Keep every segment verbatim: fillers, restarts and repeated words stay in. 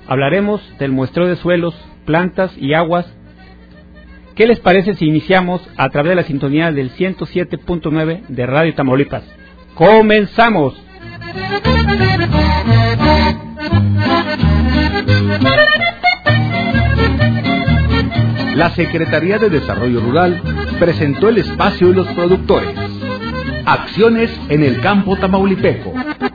Hablaremos del muestreo de suelos, plantas y aguas. ¿Qué les parece si iniciamos a través de la sintonía del ciento siete punto nueve de Radio Tamaulipas? ¡Comenzamos! La Secretaría de Desarrollo Rural presentó el espacio de los productores. Acciones en el campo tamaulipeco.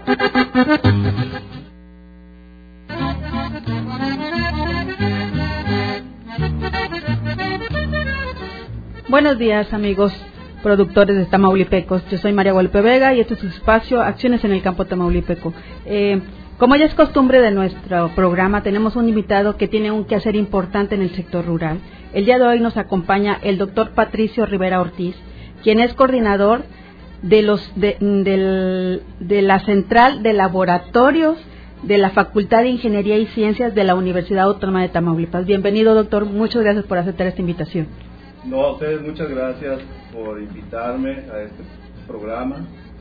Buenos días, amigos productores de Tamaulipecos. Yo soy María Guadalupe Vega y este es su espacio Acciones en el campo tamaulipeco. Eh, como ya es costumbre de nuestro programa, tenemos un invitado que tiene un quehacer importante en el sector rural. El día de hoy nos acompaña el doctor Patricio Rivera Ortiz, quien es coordinador de los de, del, de la Central de Laboratorios de la Facultad de Ingeniería y Ciencias de la Universidad Autónoma de Tamaulipas. Bienvenido, doctor. Muchas gracias por aceptar esta invitación. No, a ustedes muchas gracias por invitarme a este programa.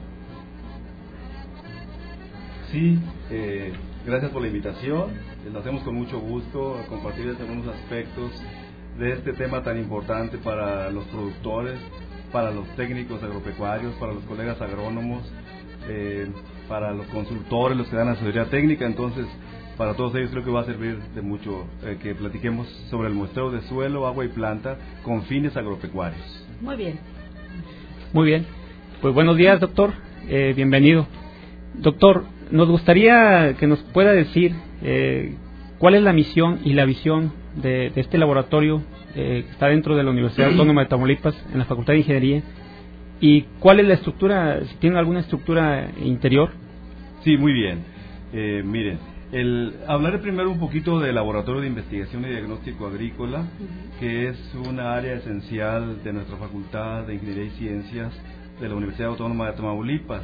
Sí, eh, gracias por la invitación. Lo hacemos con mucho gusto a compartir algunos aspectos de este tema tan importante para los productores, para los técnicos agropecuarios, para los colegas agrónomos, eh, para los consultores, los que dan asesoría técnica. Entonces, para todos ellos creo que va a servir de mucho eh, que platiquemos sobre el muestreo de suelo, agua y planta con fines agropecuarios. Muy bien. Muy bien. Pues buenos días, doctor. Eh, bienvenido. Doctor, nos gustaría que nos pueda decir eh, cuál es la misión y la visión de, de este laboratorio eh, que está dentro de la Universidad Autónoma de Tamaulipas, en la Facultad de Ingeniería, y cuál es la estructura, si tiene alguna estructura interior. Sí, muy bien. Eh, miren, el, hablaré primero un poquito del Laboratorio de Investigación y Diagnóstico Agrícola, uh-huh. que es una área esencial de nuestra Facultad de Ingeniería y Ciencias de la Universidad Autónoma de Tamaulipas,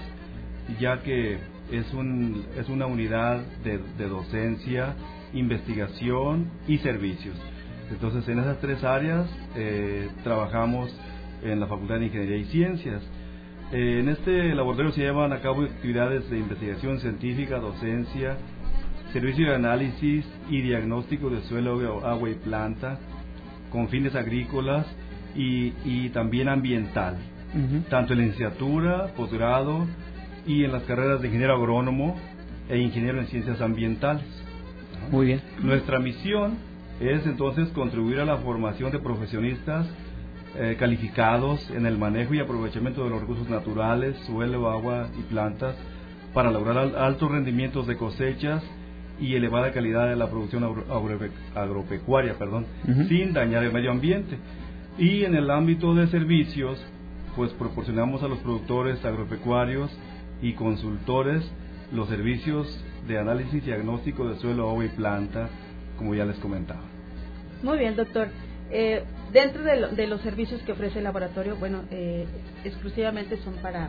ya que es, un, es una unidad de, de docencia, investigación y servicios. Entonces, en esas tres áreas eh, trabajamos en la Facultad de Ingeniería y Ciencias. Eh, en este laboratorio se llevan a cabo actividades de investigación científica, docencia, servicio de análisis y diagnóstico de suelo, agua y planta, con fines agrícolas y, y también ambiental, uh-huh. tanto en la licenciatura, posgrado y en las carreras de ingeniero agrónomo e ingeniero en ciencias ambientales. Muy bien. Nuestra misión es entonces contribuir a la formación de profesionistas eh, calificados en el manejo y aprovechamiento de los recursos naturales, suelo, agua y plantas, para lograr al, altos rendimientos de cosechas y elevada calidad de la producción agro, agro, agropecuaria, perdón, uh-huh. sin dañar el medio ambiente. Y en el ámbito de servicios, pues proporcionamos a los productores agropecuarios y consultores los servicios de análisis y diagnóstico de suelo, agua y planta, como ya les comentaba. Muy bien, doctor. Eh, dentro de, lo, de los servicios que ofrece el laboratorio, bueno, eh, exclusivamente son para,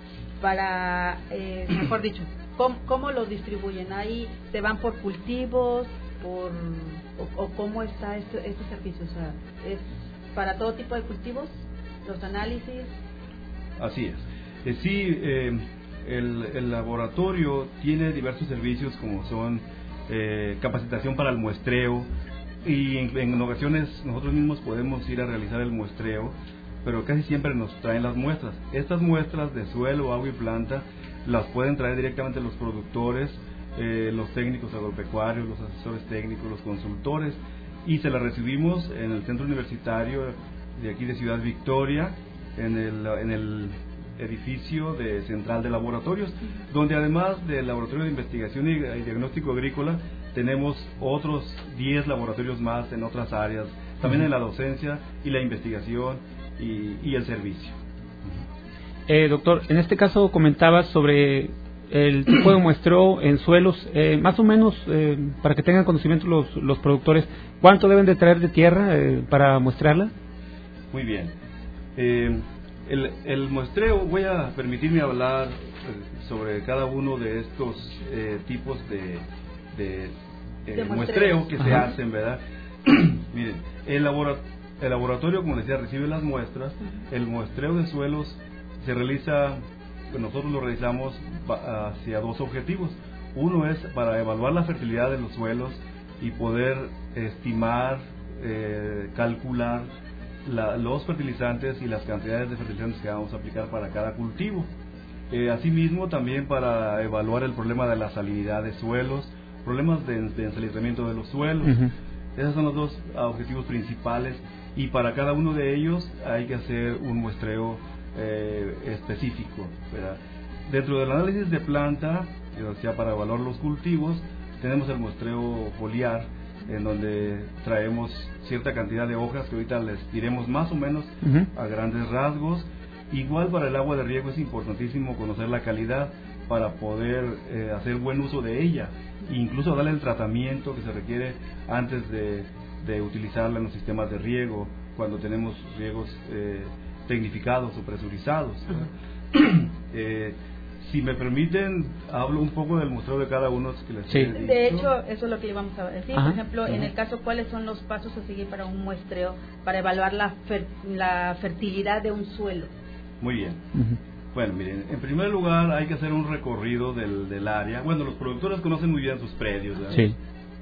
para eh, mejor dicho, ¿cómo, ¿cómo los distribuyen? ¿Ahí se van por cultivos, por o, o cómo está este, estos servicios? O sea, ¿es para todo tipo de cultivos, los análisis? Así es. Eh, sí, eh, el, el laboratorio tiene diversos servicios como son eh, capacitación para el muestreo, y en, en ocasiones nosotros mismos podemos ir a realizar el muestreo, pero casi siempre nos traen las muestras. Estas muestras de suelo, agua y planta las pueden traer directamente los productores, eh, los técnicos agropecuarios, los asesores técnicos, los consultores, y se las recibimos en el centro universitario de aquí de Ciudad Victoria, en el, en el edificio de Central de Laboratorios, donde además del Laboratorio de Investigación y Diagnóstico Agrícola tenemos otros diez laboratorios más en otras áreas, también en la docencia y la investigación y, y el servicio. Eh, doctor, en este caso comentabas sobre el tipo de muestreo en suelos, eh, más o menos, eh, para que tengan conocimiento los, los productores, ¿cuánto deben de traer de tierra eh, para muestrarla? Muy bien. Eh, el, el muestreo, voy a permitirme hablar eh, sobre cada uno de estos eh, tipos de, de, eh, de muestreo que Ajá. se hacen, ¿verdad? Miren, el, labora, el laboratorio, como decía, recibe las muestras. El muestreo de suelos se realiza, nosotros lo realizamos hacia dos objetivos. Uno es para evaluar la fertilidad de los suelos y poder estimar, eh, calcular la, los fertilizantes y las cantidades de fertilizantes que vamos a aplicar para cada cultivo. Eh, asimismo, también para evaluar el problema de la salinidad de suelos, problemas de, de ensalizamiento de los suelos. Uh-huh. Esos son los dos objetivos principales, y para cada uno de ellos hay que hacer un muestreo eh, específico, ¿verdad? Dentro del análisis de planta, o sea, para evaluar los cultivos, tenemos el muestreo foliar, en donde traemos cierta cantidad de hojas que ahorita les diremos más o menos uh-huh. a grandes rasgos. Igual para el agua de riego es importantísimo conocer la calidad para poder eh, hacer buen uso de ella, e incluso darle el tratamiento que se requiere antes de, de utilizarla en los sistemas de riego, cuando tenemos riegos eh, tecnificados o presurizados. Uh-huh. eh, Si me permiten, hablo un poco del muestreo de cada uno que les sí. he dicho. De hecho, eso es lo que íbamos a decir. Ajá. Por ejemplo, Ajá. en el caso, ¿cuáles son los pasos a seguir para un muestreo, para evaluar la, fer la fertilidad de un suelo? Muy bien. Uh-huh. Bueno, miren, en primer lugar hay que hacer un recorrido del, del área. Bueno, los productores conocen muy bien sus predios, ¿verdad? Sí.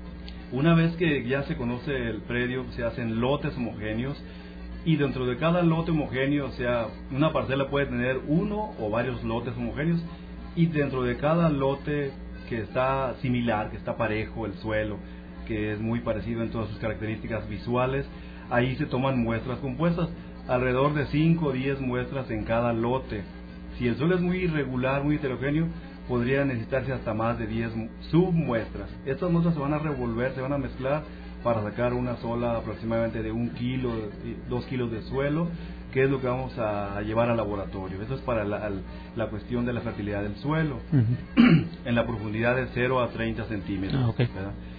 Una vez que ya se conoce el predio, se hacen lotes homogéneos, y dentro de cada lote homogéneo, o sea, una parcela puede tener uno o varios lotes homogéneos, y dentro de cada lote que está similar, que está parejo el suelo, que es muy parecido en todas sus características visuales, ahí se toman muestras compuestas, alrededor de cinco o diez muestras en cada lote. Si el suelo es muy irregular, muy heterogéneo, podría necesitarse hasta más de diez submuestras. Estas muestras se van a revolver, se van a mezclar para sacar una sola aproximadamente de un kilo, dos kilos de suelo, que es lo que vamos a llevar al laboratorio. Eso es para la, la cuestión de la fertilidad del suelo, uh-huh. en la profundidad de cero a treinta centímetros, ah, okay.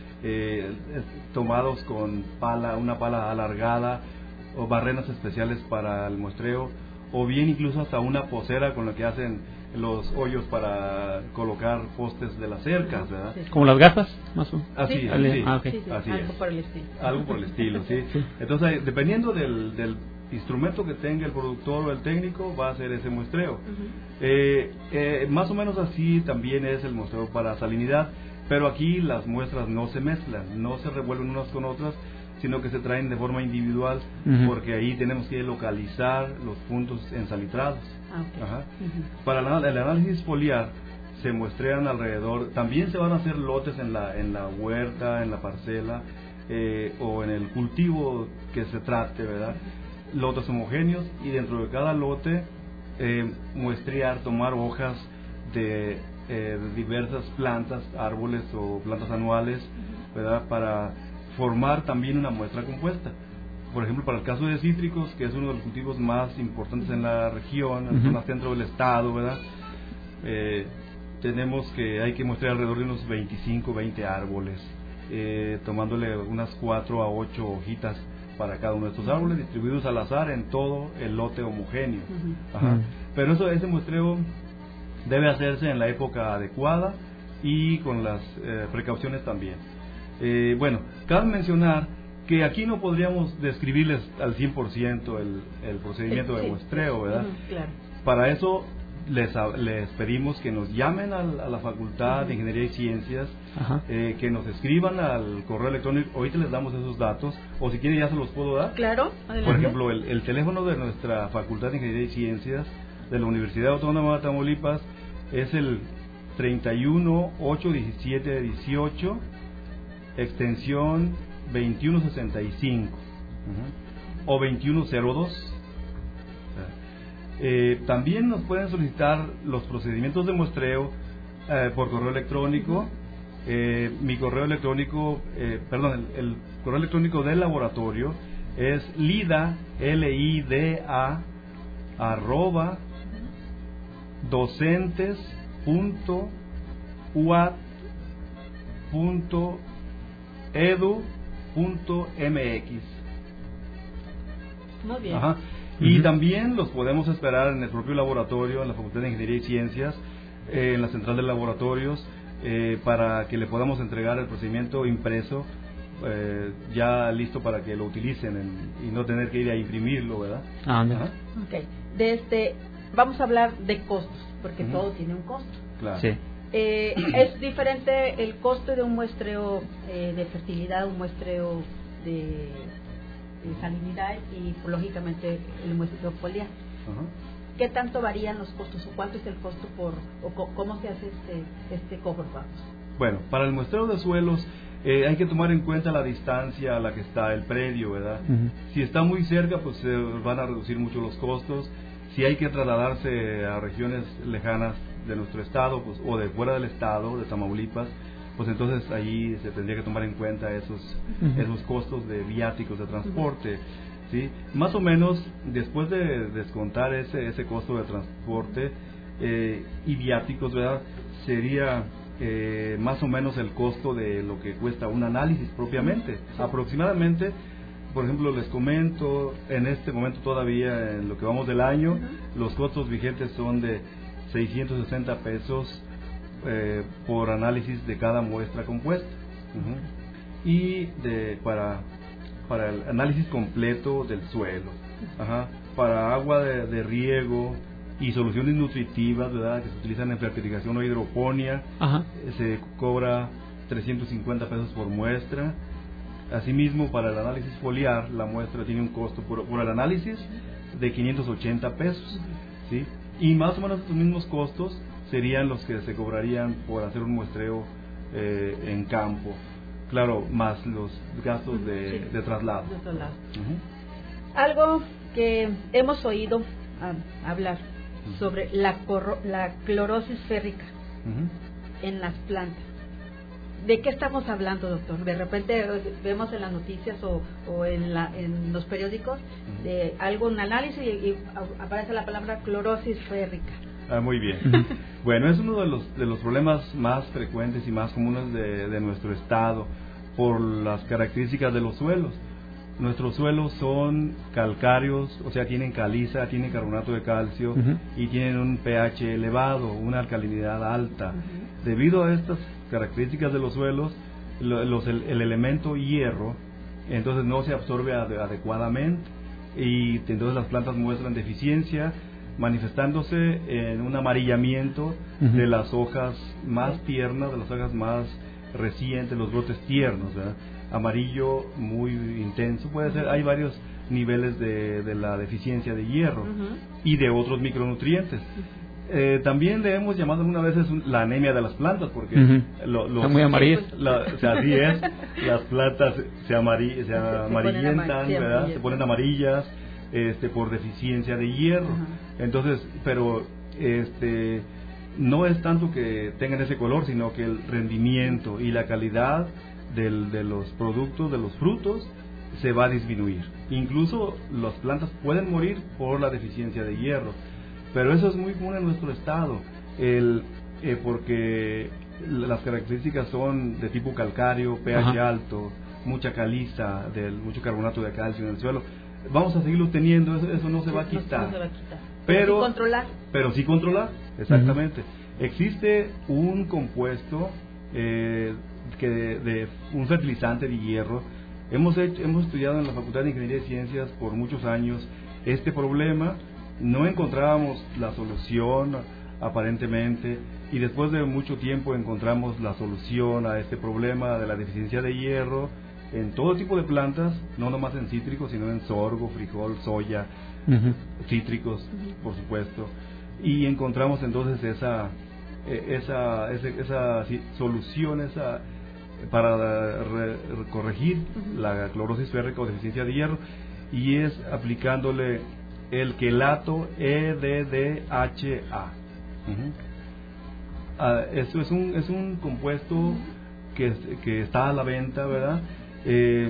eh, tomados con pala, una pala alargada o barrenas especiales para el muestreo, o bien incluso hasta una pocera con la que hacen los hoyos para colocar postes de las cercas, ¿verdad? Sí. ¿Como las gafas? Más o menos. Así sí. es, sí, ah, okay. sí, sí. Así algo es. por el estilo. Algo por el estilo, sí. sí. Entonces, dependiendo del, del instrumento que tenga el productor o el técnico, va a hacer ese muestreo. Uh-huh. eh, eh, más o menos así también es el muestreo para salinidad, pero aquí las muestras no se mezclan, no se revuelven unas con otras, sino que se traen de forma individual, uh-huh. porque ahí tenemos que localizar los puntos ensalitrados. Ah, okay. Ajá. Uh-huh. Para el, el análisis foliar se muestrean alrededor, también se van a hacer lotes en la, en la huerta, en la parcela, eh, o en el cultivo que se trate, ¿verdad? Lotes homogéneos, y dentro de cada lote eh, muestrear, tomar hojas de, eh, de diversas plantas, árboles o plantas anuales, ¿verdad? Para formar también una muestra compuesta. Por ejemplo, para el caso de cítricos, que es uno de los cultivos más importantes en la región, en la zona centro del estado, ¿verdad? Eh, tenemos que, hay que muestrear alrededor de unos veinticinco, veinte árboles, eh, tomándole unas cuatro a ocho hojitas para cada uno de estos árboles, distribuidos al azar en todo el lote homogéneo. Uh-huh. Ajá. Uh-huh. Pero eso, ese muestreo debe hacerse en la época adecuada y con las eh, precauciones también. Eh, bueno, cabe mencionar que aquí no podríamos describirles al cien por ciento el, el procedimiento sí, de muestreo, ¿verdad? Uh-huh, claro. Para eso les, les pedimos que nos llamen a, a la Facultad uh-huh. de Ingeniería y Ciencias, eh, que nos escriban al correo electrónico. Ahorita les damos esos datos, o si quieren ya se los puedo dar. Claro, adelante. Por ejemplo, el, el teléfono de nuestra Facultad de Ingeniería y Ciencias de la Universidad Autónoma de Tamaulipas es el treinta y uno, ocho, diecisiete, dieciocho, extensión veintiuno sesenta y cinco, uh-huh. o veintiuno cero dos. Eh, también nos pueden solicitar los procedimientos de muestreo eh, por correo electrónico. Eh, mi correo electrónico, eh, perdón, el, el correo electrónico del laboratorio es lida, L I D A, arroba, docentes punto u a t punto edu punto m x. Muy bien. Ajá. Y uh-huh. también los podemos esperar en el propio laboratorio, en la Facultad de Ingeniería y Ciencias, eh, en la central de laboratorios, eh, para que le podamos entregar el procedimiento impreso, eh, ya listo para que lo utilicen en, y no tener que ir a imprimirlo, ¿verdad? Ah, no. Ok. De este, vamos a hablar de costos, porque uh-huh. todo tiene un costo. Claro. Sí. Eh, es diferente el costo de un muestreo eh, de fertilidad, un muestreo de, de salinidad y lógicamente el muestreo foliar. Uh-huh. ¿Qué tanto varían los costos o cuánto es el costo por o co- cómo se hace este este cobro, vamos? Bueno, para el muestreo de suelos eh, hay que tomar en cuenta la distancia a la que está el predio, ¿verdad? Uh-huh. Si está muy cerca, pues se eh, van a reducir mucho los costos. Si hay que trasladarse a regiones lejanas de nuestro estado, pues, o de fuera del estado, de Tamaulipas, pues entonces ahí se tendría que tomar en cuenta esos uh-huh. esos costos de viáticos de transporte, uh-huh. ¿sí? Más o menos, después de descontar ese ese costo de transporte eh, y viáticos, ¿verdad? Sería eh, más o menos el costo de lo que cuesta un análisis propiamente, uh-huh. aproximadamente. Por ejemplo, les comento, en este momento todavía, en lo que vamos del año, uh-huh. los costos vigentes son de seiscientos sesenta pesos eh, por análisis de cada muestra compuesta. Uh-huh. Y de, para, para el análisis completo del suelo, uh-huh. para agua de, de riego y soluciones nutritivas, ¿verdad?, que se utilizan en fertilización o hidroponía, uh-huh. se cobra trescientos cincuenta pesos por muestra. Asimismo, para el análisis foliar, la muestra tiene un costo por, por el análisis de quinientos ochenta pesos, ¿sí? Y más o menos estos mismos costos serían los que se cobrarían por hacer un muestreo eh, en campo, claro, más los gastos de, sí, de traslado. De traslado. Uh-huh. Algo que hemos oído uh, hablar uh-huh. sobre la, corro- la clorosis férrica uh-huh. en las plantas. ¿De qué estamos hablando, doctor? De repente vemos en las noticias o, o en, la, en los periódicos de algo, un análisis y, y aparece la palabra clorosis férrica. Ah, muy bien. Bueno, es uno de los de los problemas más frecuentes y más comunes de, de nuestro estado por las características de los suelos. Nuestros suelos son calcáreos, o sea, tienen caliza, tienen carbonato de calcio uh-huh. y tienen un pH elevado, una alcalinidad alta. Uh-huh. Debido a estas características de los suelos, los, el, el elemento hierro entonces no se absorbe ade- adecuadamente y entonces las plantas muestran deficiencia, manifestándose en un amarillamiento uh-huh. de las hojas más tiernas, de las hojas más recientes, los brotes tiernos, ¿verdad? Amarillo muy intenso, puede ser, hay varios niveles de, de la deficiencia de hierro uh-huh. y de otros micronutrientes. Eh, también le hemos llamado algunas veces la anemia de las plantas porque uh-huh. lo, los, están muy amarillas. La, o sea, así es, las plantas se, amari, se amarillentan, se ¿verdad? Se ponen amarillas este, por deficiencia de hierro. Uh-huh. Entonces, pero este no es tanto que tengan ese color, sino que el rendimiento y la calidad del, de los productos, de los frutos, se va a disminuir. Incluso las plantas pueden morir por la deficiencia de hierro. Pero eso es muy común en nuestro estado, el, eh, porque las características son de tipo calcáreo, pH Ajá. alto, mucha caliza, del, mucho carbonato de calcio en el suelo. Vamos a seguirlo teniendo, eso, eso no se va a quitar. No se va a quitar. Pero, sí controlar. Pero sí controlar, exactamente. Uh-huh. Existe un compuesto eh, que de, de un fertilizante de hierro. Hemos hecho, hemos estudiado en la Facultad de Ingeniería y Ciencias por muchos años este problema. No encontrábamos la solución aparentemente y después de mucho tiempo encontramos la solución a este problema de la deficiencia de hierro en todo tipo de plantas, no nomás en cítricos, sino en sorgo, frijol, soya, uh-huh. cítricos, uh-huh. por supuesto, y encontramos entonces esa esa esa, esa sí, solución esa para re, re, corregir uh-huh. la clorosis férrica o deficiencia de hierro, y es aplicándole el quelato E D D H A. Uh-huh. Ah, eso es un es un compuesto que, que está a la venta, ¿verdad? Eh,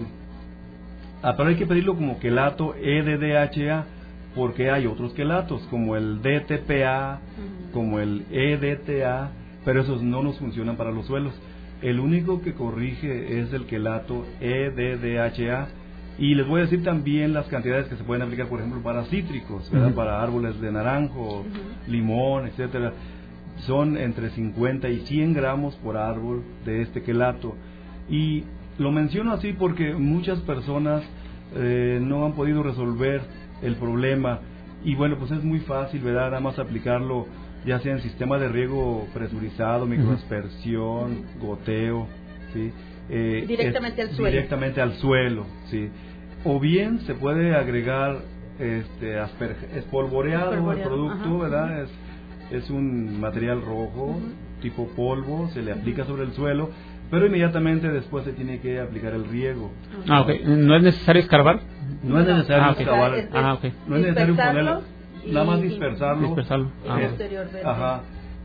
ah, pero hay que pedirlo como quelato E D D H A porque hay otros quelatos como el D T P A, uh-huh. como el E D T A, pero esos no nos funcionan para los suelos. El único que corrige es el quelato E D D H A. Y les voy a decir también las cantidades que se pueden aplicar, por ejemplo, para cítricos, ¿verdad? Uh-huh. Para árboles de naranjo, uh-huh. limón, etcétera. Son entre cincuenta y cien gramos por árbol de este quelato. Y lo menciono así porque muchas personas eh, no han podido resolver el problema. Y bueno, pues es muy fácil, ¿verdad? Nada más aplicarlo ya sea en sistema de riego presurizado, microaspersión, uh-huh. goteo, ¿sí? Eh, directamente es, al suelo. Directamente al suelo, ¿sí? O bien se puede agregar este asper, espolvoreado, espolvoreado el producto, ajá, ¿verdad? Es, es un material rojo, uh-huh. tipo polvo, se le aplica uh-huh. sobre el suelo, pero inmediatamente después se tiene que aplicar el riego. Uh-huh. Ah, okay. ¿No es necesario escarbar? No es necesario ah, okay. excavar. Es, es, ah, okay. No es necesario ponerlo, nada más dispersarlo. Dispersarlo. Ah, eh, posteriormente. Ajá.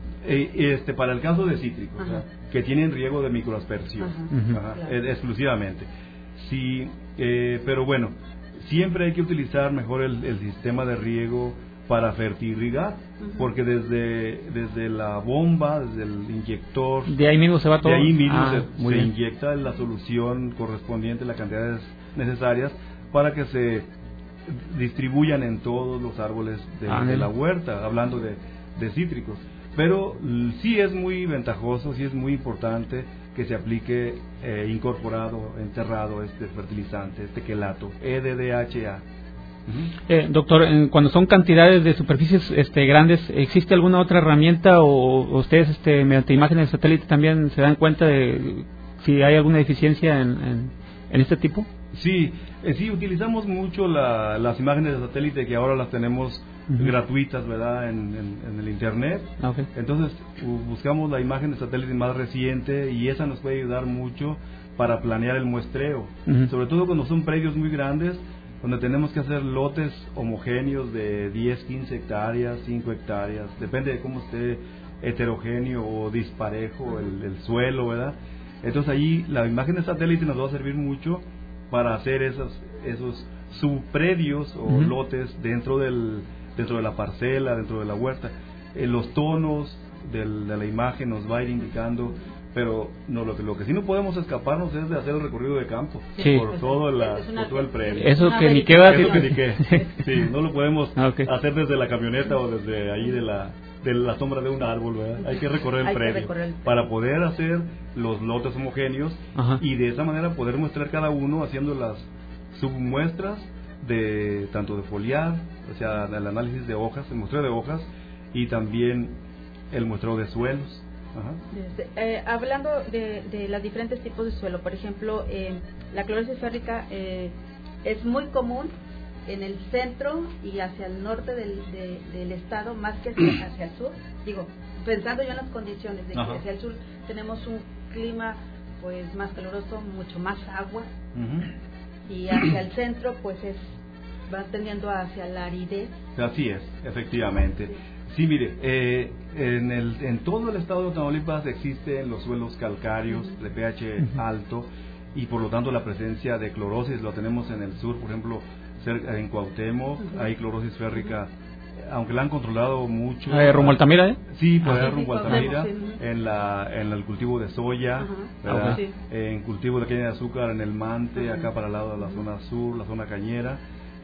Eh, este, para el caso de cítricos, o sea, que tienen riego de microaspersión, ajá. Ajá. Claro. Eh, exclusivamente. Sí, eh, pero bueno, siempre hay que utilizar mejor el, el sistema de riego para fertirrigar, uh-huh. porque desde desde la bomba, desde el inyector, de ahí mismo se va todo. De ahí mismo ah, se, se inyecta la solución correspondiente, las cantidades necesarias para que se distribuyan en todos los árboles de, ah, de la huerta, hablando de, de cítricos. Pero sí es muy ventajoso, sí es muy importante que se aplique eh, incorporado, enterrado este fertilizante, este quelato, E D D H A. Uh-huh. Eh, doctor, cuando son cantidades de superficies este, grandes, ¿existe alguna otra herramienta o ustedes este, mediante imágenes de satélite también se dan cuenta de si hay alguna deficiencia en, en, en este tipo? Sí, eh, sí, utilizamos mucho la, las imágenes de satélite que ahora las tenemos uh-huh. gratuitas, ¿verdad?, en, en, en el internet. Okay. Entonces uh, buscamos la imagen de satélite más reciente y esa nos puede ayudar mucho para planear el muestreo, uh-huh. sobre todo cuando son predios muy grandes, donde tenemos que hacer lotes homogéneos de diez, quince hectáreas, cinco hectáreas, depende de cómo esté heterogéneo o disparejo el, el suelo, ¿verdad? Entonces allí la imagen de satélite nos va a servir mucho para hacer esos esos subpredios o uh-huh. lotes dentro del dentro de la parcela, dentro de la huerta. Eh, los tonos del, de la imagen nos va a ir indicando, pero no lo que lo que sí no podemos escaparnos es de hacer el recorrido de campo sí. por todo el por todo el predio. Eso que ni queda Eso que ni qué. Sí, no lo podemos okay. hacer desde la camioneta o desde ahí de la de la sombra de un árbol, ¿verdad? Hay que recorrer el Hay predio recorrer el... para poder hacer los lotes homogéneos. Ajá. Y de esa manera poder muestrar cada uno haciendo las submuestras de tanto de foliar, o sea, el análisis de hojas, el muestreo de hojas y también el muestreo de suelos. Ajá. Desde, eh, hablando de, de los diferentes tipos de suelo, por ejemplo, eh, la clorosis férrica eh, es muy común en el centro y hacia el norte del, de, del estado, más que hacia, hacia el sur. Digo, pensando yo en las condiciones de que Ajá. hacia el sur tenemos un clima pues más caluroso, mucho más agua, uh-huh. y hacia el centro pues es va tendiendo hacia la aridez. Así es, efectivamente. Sí, mire, eh, en, el, en todo el estado de Tamaulipas existen los suelos calcáreos uh-huh. de pH uh-huh. alto y por lo tanto la presencia de clorosis lo tenemos en el sur, por ejemplo, cerca en Cuauhtémoc, uh-huh. hay clorosis férrica, aunque la han controlado mucho. Eh, ¿Rumbo a Altamira? ¿eh? Sí, por allá rumbo a Altamira, en, la, en el cultivo de soya, uh-huh. ¿verdad? Sí. En cultivo de caña de azúcar en el Mante, uh-huh. acá para el lado de la zona sur, la zona cañera.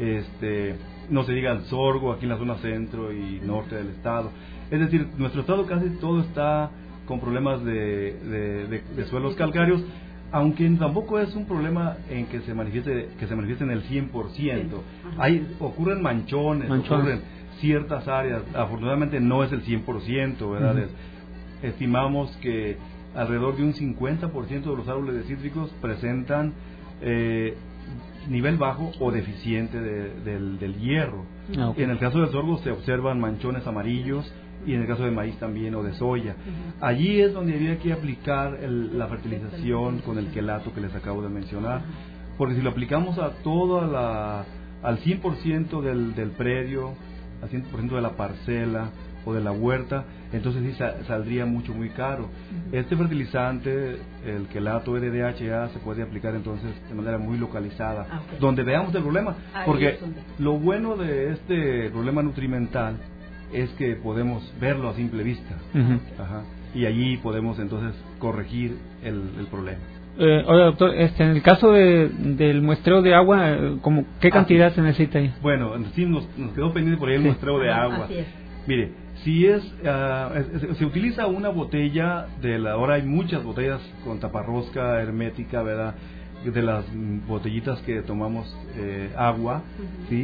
Este, no se diga el sorgo aquí en la zona centro y norte del estado. Es decir, nuestro estado casi todo está con problemas de, de, de, de suelos calcáreos, aunque tampoco es un problema en que se manifieste que se manifieste en el cien por ciento. Hay, ocurren manchones, manchones, ocurren ciertas áreas, afortunadamente no es el cien por ciento, ¿verdad? Uh-huh. Estimamos que alrededor de un cincuenta por ciento de los árboles de cítricos presentan eh, nivel bajo o deficiente de, del, del hierro. Ah, okay. En el caso del sorgo se observan manchones amarillos y en el caso de maíz también o de soya. Uh-huh. Allí es donde habría que aplicar el, la fertilización con el quelato que les acabo de mencionar, porque si lo aplicamos a toda la al cien por ciento del, del predio, al cien por ciento de la parcela o de la huerta, entonces sí sa- saldría mucho muy caro. Uh-huh. Este fertilizante, el quelato E D D H A, se puede aplicar entonces de manera muy localizada, ah, okay. donde veamos el problema, Ahí porque lo bueno de este problema nutrimental es que podemos verlo a simple vista. Uh-huh. Ajá. Y allí podemos entonces corregir el, el problema. Eh, oye, doctor, este, en el caso de, del muestreo de agua, ¿cómo, ¿qué cantidad ah, sí. se necesita ahí? Bueno, sí, nos, nos quedó pendiente por ahí el sí. muestreo de agua. Así es. Mire, si es, uh, es, es, se utiliza una botella de la, ahora hay muchas botellas con taparrosca hermética, ¿verdad? De las botellitas que tomamos eh, agua, uh-huh. ¿sí?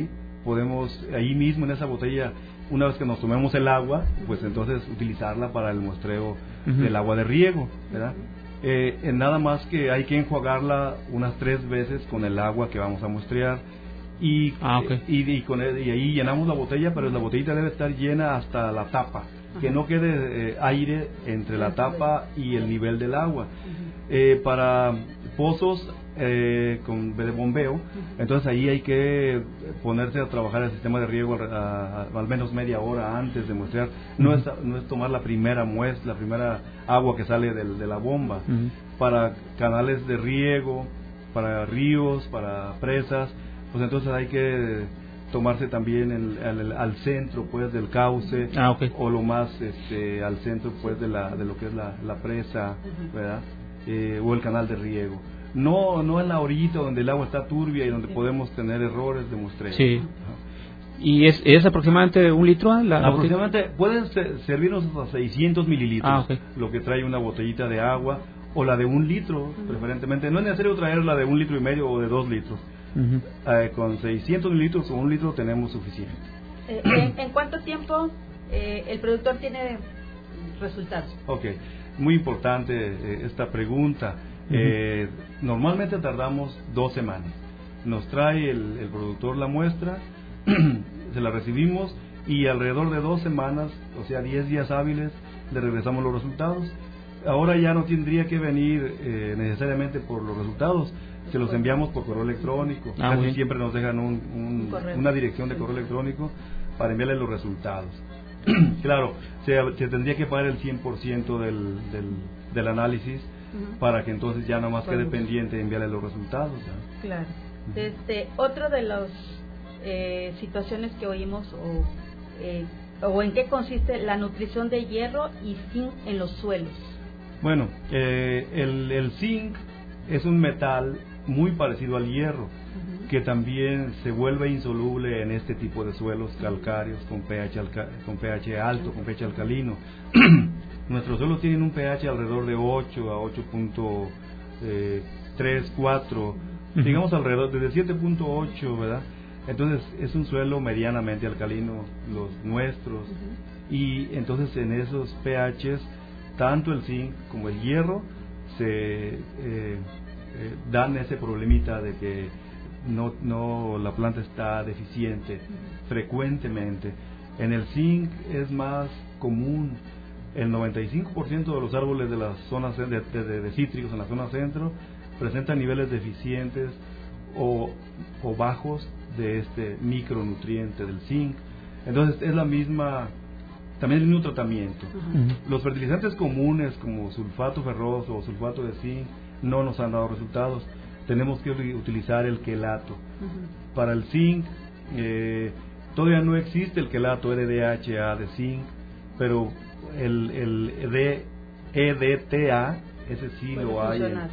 podemos ahí mismo en esa botella, una vez que nos tomemos el agua, pues entonces utilizarla para el muestreo uh-huh. del agua de riego, ¿verdad? Eh, en nada más que hay que enjuagarla unas tres veces con el agua que vamos a muestrear y, ah, okay. y, y, con el, y ahí llenamos la botella, pero la botellita debe estar llena hasta la tapa, uh-huh. que no quede eh, aire entre la tapa y el nivel del agua. Uh-huh. Eh, para pozos eh, con de bombeo, uh-huh. entonces ahí hay que ponerse a trabajar el sistema de riego a, a, al menos media hora antes de muestrear. No uh-huh. es no es tomar la primera muestra, la primera agua que sale del, de la bomba. Uh-huh. Para canales de riego, para ríos, para presas, pues entonces hay que tomarse también el, el, al centro pues del cauce, ah, okay. o lo más este al centro pues de la de lo que es la, la presa, ¿verdad? Eh, o el canal de riego. No no en la orillita donde el agua está turbia y donde sí. podemos tener errores de muestreo. Sí. Ajá. ¿Y es, es aproximadamente un litro? La, aproximadamente la pueden ser, servirnos hasta seiscientos mililitros, ah, okay. lo que trae una botellita de agua, o la de un litro, uh-huh. preferentemente. No es necesario traer la de un litro y medio o de dos litros. Uh-huh. Eh, con seiscientos mililitros o un litro tenemos suficiente. Eh, ¿en, ¿En cuánto tiempo eh, el productor tiene resultados? Ok, muy importante eh, esta pregunta. Uh-huh. Eh, normalmente tardamos dos semanas. Nos trae el, el productor la muestra, se la recibimos y alrededor de dos semanas, o sea, diez días hábiles, le regresamos los resultados. Ahora ya no tendría que venir eh, necesariamente por los resultados, se los enviamos por correo electrónico. Ah, Casi bien. siempre nos dejan un, un, un una dirección de correo electrónico para enviarle los resultados. Claro, se, se tendría que pagar el cien por ciento del, del, del análisis uh-huh. para que entonces ya nomás quede pendiente de enviarle los resultados, ¿no? Claro. Uh-huh. Este, otro de las eh, situaciones que oímos o, eh, o en qué consiste la nutrición de hierro y zinc en los suelos. Bueno, eh, el, el zinc es un metal muy parecido al hierro, uh-huh. que también se vuelve insoluble en este tipo de suelos calcáreos con pH, alca- con pH alto, con pH alcalino. Nuestros suelos tienen un pH alrededor de ocho a ocho punto tres, cuatro, uh-huh. digamos alrededor de siete punto ocho, ¿verdad? Entonces es un suelo medianamente alcalino los nuestros, uh-huh. y entonces en esos pHs tanto el zinc como el hierro se eh, eh, dan ese problemita de que no, no la planta está deficiente frecuentemente. En el zinc es más común. El noventa y cinco por ciento de los árboles de las zonas de, de, de, de cítricos en la zona centro presentan niveles deficientes o, o bajos de este micronutriente del zinc. Entonces es la misma, también el mismo tratamiento. Uh-huh. Los fertilizantes comunes como sulfato ferroso o sulfato de zinc no nos han dado resultados. Tenemos que utilizar el quelato. Uh-huh. Para el zinc eh, todavía no existe el quelato R D H A de zinc, pero el, el E D T A, ese sí puede lo hay. El,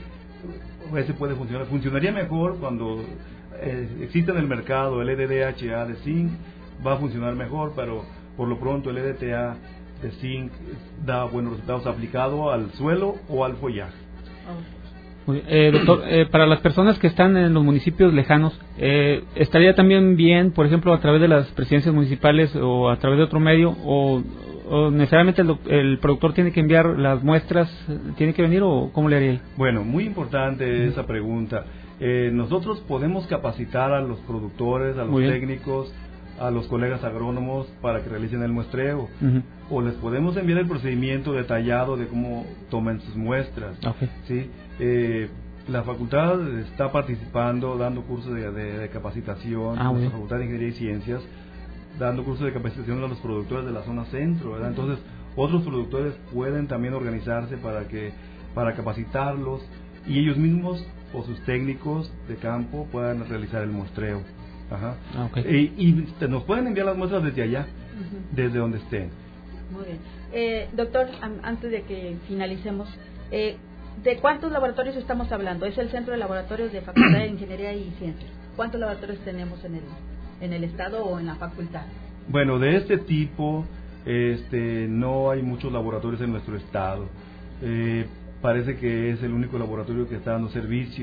ese puede funcionar. Funcionaría mejor cuando eh, existe en el mercado el E D H A de zinc, va a funcionar mejor, pero por lo pronto el E D T A de zinc da buenos resultados aplicado al suelo o al follaje. Muy bien. Eh, doctor, eh, para las personas que están en los municipios lejanos, eh, ¿estaría también bien, por ejemplo, a través de las presidencias municipales o a través de otro medio, o, o necesariamente el, el productor tiene que enviar las muestras, tiene que venir, o cómo le haría él? Bueno, muy importante uh-huh. esa pregunta. Eh, nosotros podemos capacitar a los productores, a los técnicos, a los colegas agrónomos para que realicen el muestreo, uh-huh. o les podemos enviar el procedimiento detallado de cómo tomen sus muestras. Okay. ¿Sí? Eh, la facultad está participando, dando cursos de, de, de capacitación, ah, la Facultad de Ingeniería y Ciencias, dando cursos de capacitación a los productores de la zona centro, ¿verdad? Entonces, otros productores pueden también organizarse para que para capacitarlos y ellos mismos o sus técnicos de campo puedan realizar el muestreo. Ajá. Ah, okay. y, y nos pueden enviar las muestras desde allá, uh-huh. desde donde estén. Muy bien. Eh, doctor, antes de que finalicemos, eh, ¿de cuántos laboratorios estamos hablando? Es el Centro de Laboratorios de Facultad de Ingeniería y Ciencias. ¿Cuántos laboratorios tenemos en el, en el estado o en la facultad? Bueno, de este tipo este, no hay muchos laboratorios en nuestro estado. Eh, parece que es el único laboratorio que está dando servicio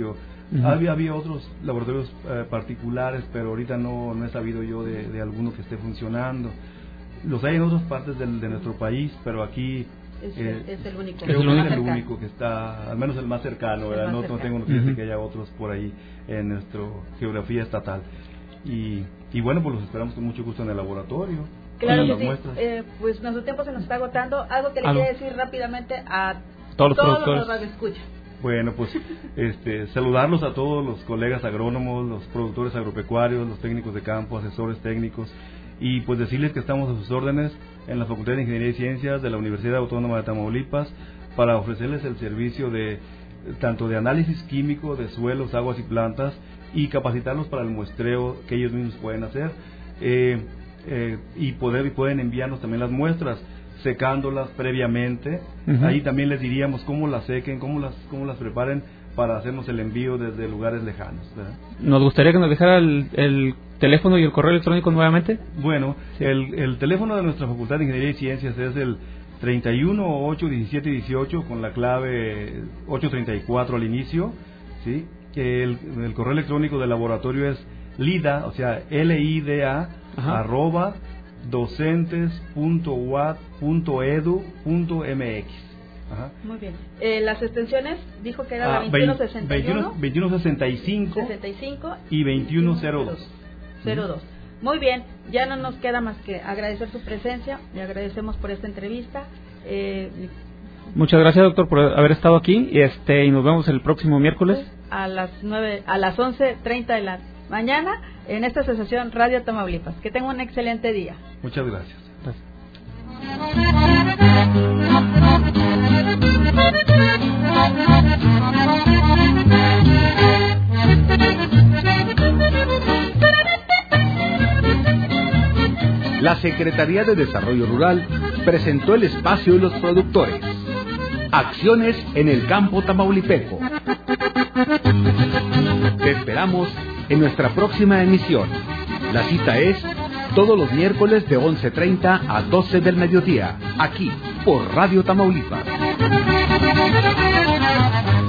Uh-huh. Había, había otros laboratorios eh, particulares, pero ahorita no, no he sabido yo de, de alguno que esté funcionando. Los hay en otras partes del, de nuestro país, pero aquí es, eh, es el único, creo que es el único que está, al menos el más cercano, ¿verdad? Más no, cercano. no tengo noticias uh-huh. de que haya otros por ahí en nuestra geografía estatal. Y, y bueno, pues los esperamos con mucho gusto en el laboratorio. Claro que sí. Eh, pues nuestro tiempo se nos está agotando. Algo que le quiero decir rápidamente a todos, todos los radioescuchas. Bueno, pues este, saludarlos a todos los colegas agrónomos, los productores agropecuarios, los técnicos de campo, asesores técnicos, y pues decirles que estamos a sus órdenes en la Facultad de Ingeniería y Ciencias de la Universidad Autónoma de Tamaulipas para ofrecerles el servicio de tanto de análisis químico de suelos, aguas y plantas, y capacitarlos para el muestreo que ellos mismos pueden hacer. Eh, Eh, y poder y pueden enviarnos también las muestras secándolas previamente. Uh-huh. Ahí también les diríamos cómo las sequen, cómo las cómo las preparen para hacernos el envío desde lugares lejanos, ¿verdad? Nos gustaría que nos dejara el, el teléfono y el correo electrónico nuevamente. Bueno, sí. el, el teléfono de nuestra Facultad de Ingeniería y Ciencias es el treinta y uno, ocho, diecisiete, dieciocho con la clave ocho treinta y cuatro al inicio, ¿sí? El, el correo electrónico del laboratorio es lida, o sea, L I D A, ajá, arroba docentes punto u a t punto e d u punto m x. Ajá. Muy bien. Eh, las extensiones, dijo que era ah, la veintiuno sesenta y uno, veintiuno sesenta y cinco, sesenta y cinco y veintiuno cero dos. cero dos. Muy bien, ya no nos queda más que agradecer su presencia, le agradecemos por esta entrevista. Eh, Muchas gracias, doctor, por haber estado aquí, y este y nos vemos el próximo miércoles a las nueve, a las once treinta de la mañana en esta asociación Radio Tamaulipas. Que tenga un excelente día. Muchas gracias. Gracias. La Secretaría de Desarrollo Rural presentó el espacio de los productores. Acciones en el campo tamaulipeco. Te esperamos en nuestra próxima emisión. La cita es todos los miércoles de once treinta a doce del mediodía, aquí por Radio Tamaulipas.